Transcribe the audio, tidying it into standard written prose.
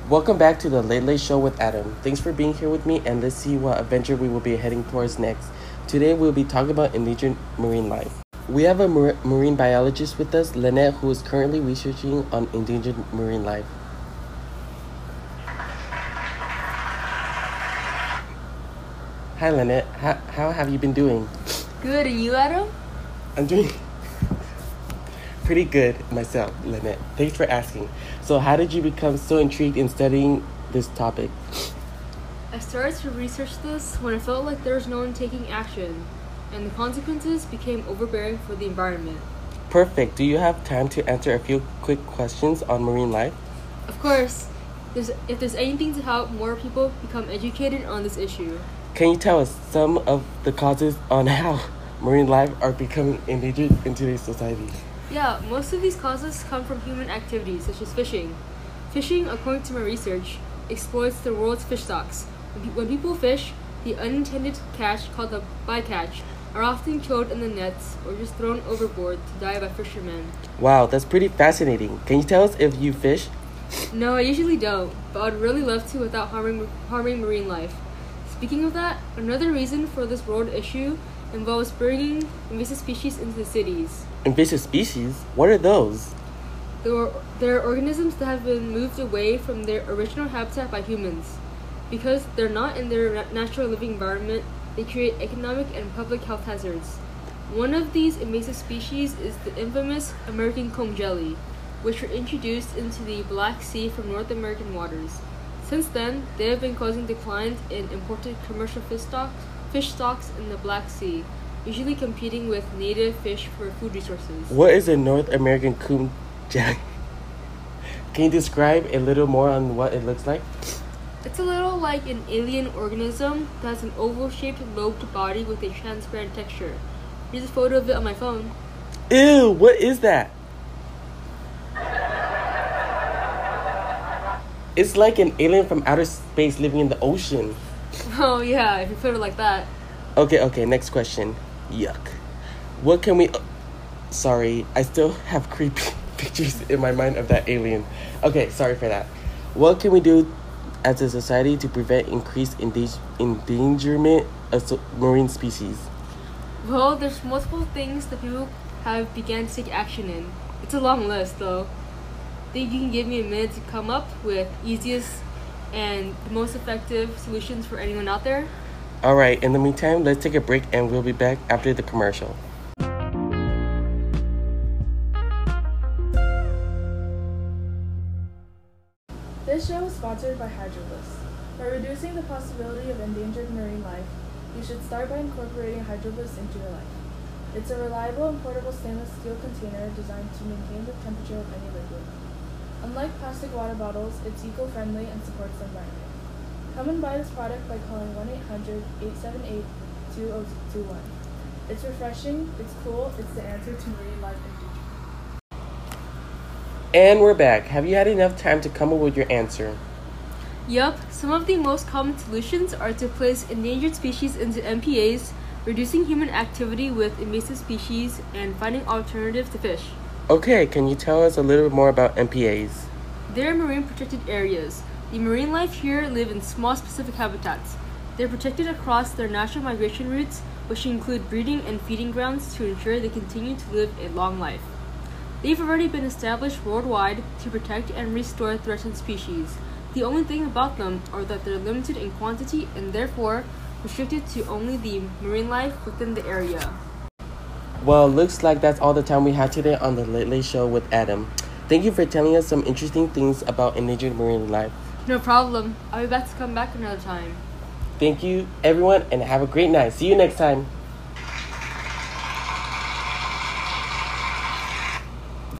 Welcome back to the Late Late Show with Adam. Thanks for being here with me, and let's see what adventure we will be heading towards next. Today we'll be talking about endangered marine life. We have a marine biologist with us, Lynette, who is currently researching on endangered marine life. Hi Lynette, how have you been doing? Good, and you, Adam? I'm doing pretty good myself, Lynette. Thanks for asking. So how did you become so intrigued in studying this topic? I started to research this when I felt like there was no one taking action, and the consequences became overbearing for the environment. Perfect. Do you have time to answer a few quick questions on marine life? Of course, if there's anything to help more people become educated on this issue. Can you tell us some of the causes on how marine life are becoming endangered in today's society? Yeah, most of these causes come from human activities such as fishing. Fishing, according to my research, exploits the world's fish stocks. When people fish, the unintended catch, called the bycatch, are often killed in the nets or just thrown overboard to die by fishermen. Wow, that's pretty fascinating. Can you tell us if you fish? No, I usually don't, but I'd really love to without harming marine life. Speaking of that, another reason for this world issue involves bringing invasive species into the cities. Invasive species? What are those? They're organisms that have been moved away from their original habitat by humans. Because they're not in their natural living environment, they create economic and public health hazards. One of these invasive species is the infamous American comb jelly, which were introduced into the Black Sea from North American waters. Since then, they have been causing declines in imported commercial fish stocks in the Black Sea, usually competing with native fish for food resources. What is a North American comb jelly? Can you describe a little more on what it looks like? It's a little like an alien organism that has an oval-shaped lobed body with a transparent texture. Here's a photo of it on my phone. Ew, what is that? It's like an alien from outer space living in the ocean. Oh yeah, if you put it like that. Okay, next question. Yuck. What can we... Sorry, I still have creepy pictures in my mind of that alien. Okay, sorry for that. What can we do as a society to prevent increased endangerment of marine species? Well, there's multiple things that people have begun to take action in. It's a long list, though. Think you can give me a minute to come up with easiest and the most effective solutions for anyone out there? Alright, in the meantime, let's take a break and we'll be back after the commercial. This show is sponsored by Hydrobus. By reducing the possibility of endangered marine life, you should start by incorporating Hydrobus into your life. It's a reliable and portable stainless steel container designed to maintain the temperature of any liquid. Unlike plastic water bottles, it's eco-friendly and supports the environment. Come and buy this product by calling 1-800-878-2021. It's refreshing, it's cool, it's the answer to marine life endangerment. And we're back. Have you had enough time to come up with your answer? Yup, some of the most common solutions are to place endangered species into MPAs, reducing human activity with invasive species, and finding alternatives to fish. Okay, can you tell us a little bit more about MPAs? They're marine protected areas. The marine life here live in small specific habitats. They're protected across their natural migration routes, which include breeding and feeding grounds to ensure they continue to live a long life. They've already been established worldwide to protect and restore threatened species. The only thing about them are that they're limited in quantity and therefore restricted to only the marine life within the area. Well, looks like that's all the time we had today on the Late Late Show with Adam. Thank you for telling us some interesting things about endangered marine life. No problem. I'll be back to come back another time. Thank you, everyone, and have a great night. See you next time.